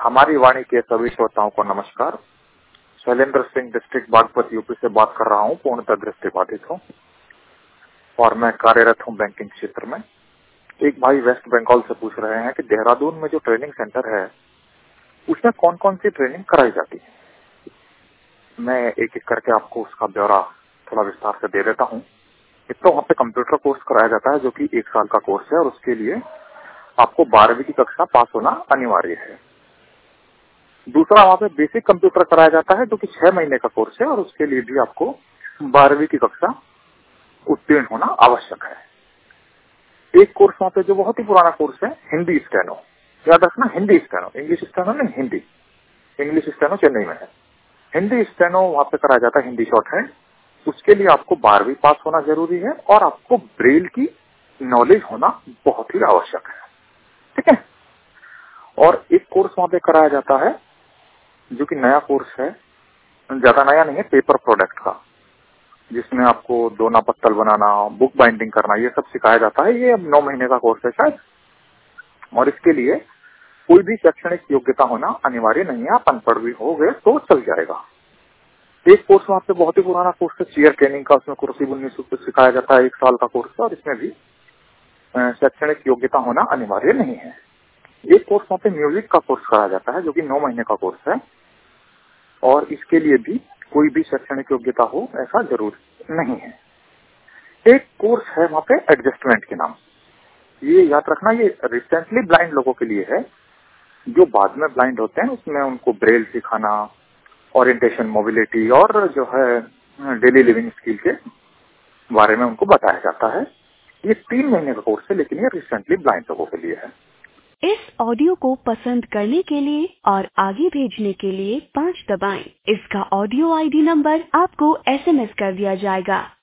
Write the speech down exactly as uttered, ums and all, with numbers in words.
हमारी वाणी के सभी श्रोताओं को नमस्कार। शैलेंद्र सिंह डिस्ट्रिक्ट बागपत यूपी से बात कर रहा हूँ। पूर्णतः दृष्टिबाधित हूँ और मैं कार्यरत हूँ बैंकिंग क्षेत्र में। एक भाई वेस्ट बंगाल से पूछ रहे हैं कि देहरादून में जो ट्रेनिंग सेंटर है उसमें कौन कौन सी ट्रेनिंग कराई जाती है। मैं एक एक करके आपको उसका ब्यौरा थोड़ा विस्तार से दे देता हूँ। एक तो वहाँ पे कंप्यूटर कोर्स कराया जाता है जो कि एक साल का कोर्स है और उसके लिए आपको बारहवीं की कक्षा पास होना अनिवार्य है। दूसरा वहाँ पे बेसिक कंप्यूटर कराया जाता है जो कि छह महीने का कोर्स है और उसके लिए भी आपको बारहवीं की कक्षा उत्तीर्ण होना आवश्यक है। एक कोर्स वहाँ पे जो बहुत ही पुराना कोर्स है हिंदी स्टेनो, याद रखना हिंदी स्टेनो, इंग्लिश स्टेनो नहीं, हिंदी। इंग्लिश स्टेनो चेन्नई में है, हिंदी स्टेनो वहाँ पे कराया जाता है, हिंदी शॉर्ट हैंड। उसके लिए आपको बारहवीं पास होना जरूरी है और आपको ब्रेल की नॉलेज होना बहुत ही आवश्यक है, ठीक है। और एक कोर्स वहाँ पे कराया जाता है जो कि नया कोर्स है, ज्यादा नया नहीं है, पेपर प्रोडक्ट का, जिसमें आपको दोना पत्तल बनाना, बुक बाइंडिंग करना, ये सब सिखाया जाता है। ये अब नौ महीने का कोर्स है शायद, और इसके लिए कोई भी शैक्षणिक योग्यता होना अनिवार्य नहीं है। आप अनपढ़ भी हो गए तो चल जाएगा। एक कोर्स वहाँ पे बहुत ही पुराना कोर्स है चेयर ट्रेनिंग का, उसमें कुर्सी बुननी सिखाया जाता है, एक साल का कोर्स है और इसमें भी शैक्षणिक योग्यता होना अनिवार्य नहीं है। एक कोर्स वहाँ पे म्यूजिक का कोर्स कराया जाता है जो कि नौ महीने का कोर्स है और इसके लिए भी कोई भी शैक्षणिक योग्यता हो ऐसा जरूरी नहीं है। एक कोर्स है वहाँ पे एडजस्टमेंट के नाम, ये याद रखना, ये रिसेंटली ब्लाइंड लोगों के लिए है। जो बाद में ब्लाइंड होते हैं उसमें उनको ब्रेल सिखाना, ओरिएंटेशन, मोबिलिटी और जो है डेली लिविंग स्किल के बारे में उनको बताया जाता है। ये तीन महीने का कोर्स है लेकिन ये रिसेंटली ब्लाइंड लोगों के लिए है। इस ऑडियो को पसंद करने के लिए और आगे भेजने के लिए पाँच दबाएं। इसका ऑडियो आईडी नंबर आपको एसएमएस कर दिया जाएगा।